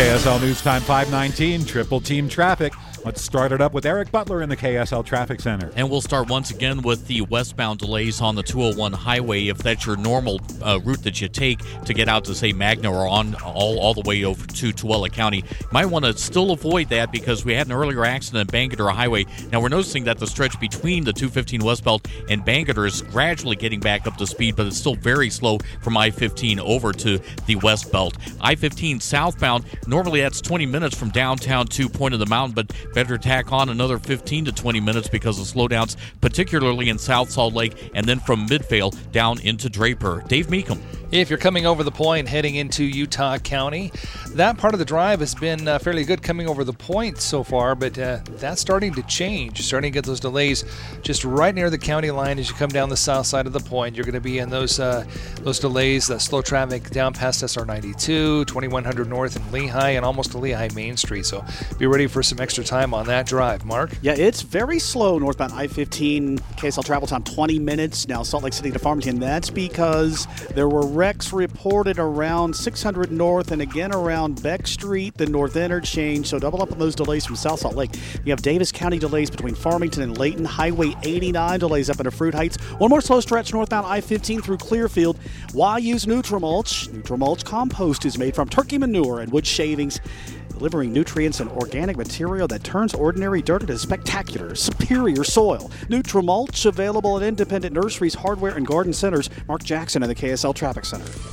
KSL News Time 519, Triple Team Traffic. Let's start it up with Eric Butler in the KSL Traffic Center. And we'll start once again with the westbound delays on the 201 highway. If that's your normal route that you take to get out to, say, Magna or on all the way over to Tooele County, you might want to still avoid that because we had an earlier accident at Bangerter Highway. Now, we're noticing that the stretch between the 215 westbound and Bangerter is gradually getting back up to speed, but it's still very slow from I-15 over to the west belt. I-15 southbound, normally that's 20 minutes from downtown to Point of the Mountain, but better tack on another 15 to 20 minutes because of slowdowns, particularly in South Salt Lake and then from Midvale down into Draper. Dave Meekum. If you're coming over the point heading into Utah County, that part of the drive has been fairly good coming over the point so far, but that's starting to change. You're starting to get those delays just right near the county line as you come down the south side of the point. You're going to be in those delays, that slow traffic down past SR92, 2100 North and Lehigh, and almost to Lehigh Main Street. So be ready for some extra time on that drive. Mark? Yeah, it's very slow northbound I-15. KSL travel time 20 minutes. Now Salt Lake City to Farmington. That's because there were wrecks reported around 600 North and again around Beck Street, the North Interchange. So double up on those delays from South Salt Lake. You have Davis County delays between Farmington and Layton. Highway 89 delays up into Fruit Heights. One more slow stretch northbound I-15 through Clearfield. Why use Nutrimulch? Nutrimulch compost is made from turkey manure and wood shavings, delivering nutrients and organic material that turns ordinary dirt into spectacular, superior soil. Nutrimulch available at independent nurseries, hardware, and garden centers. Mark Jackson in the KSL Traffic Center.